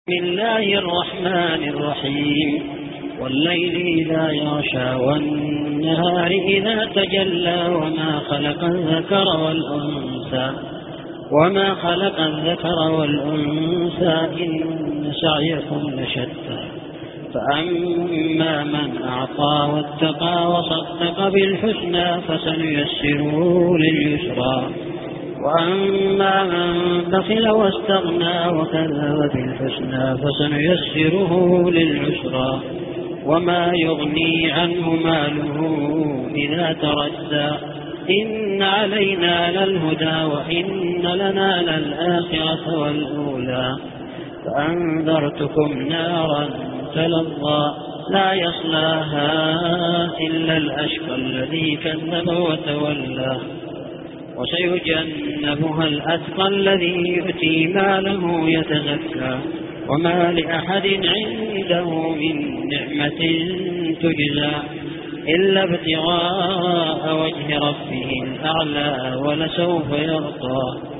بسم الله الرحمن الرحيم والليل إذا يغشى والنهار إذا تجلى وما خلق الذكر والأنثى إن سعيكم لشتى فأما من أعطى واتقى وصدق بالحسنى فسنيسره لليسرى وأما من بخل واستغنى وكذب بالحسنى فسنيسره للعسرى وما يغني عنه ماله إذا تردى إن علينا للهدى وإن لنا للآخرة والأولى فأنذرتكم نارا تلظى لا يصلاها إلا الأشقى الذي كذب وتولى وسيجنبها الأتقى الذي يؤتي ماله يتزكى وما لأحد عنده من نعمة تجزى إلا ابتغاء وجه ربه الأعلى ولسوف يرضى